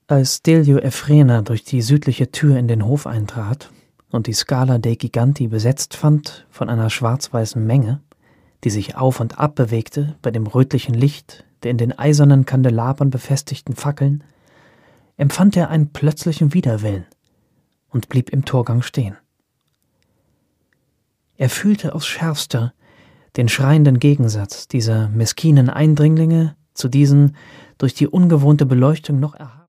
Als Delio Efrena durch die südliche Tür in den Hof eintrat und die Scala dei Giganti besetzt fand von einer schwarz-weißen Menge, die sich auf und ab bewegte bei dem rötlichen Licht der in den eisernen Kandelabern befestigten Fackeln, empfand er einen plötzlichen Widerwillen und blieb im Torgang stehen. Er fühlte aufs Schärfste den schreienden Gegensatz dieser meskinen Eindringlinge zu diesen durch die ungewohnte Beleuchtung noch erhabenen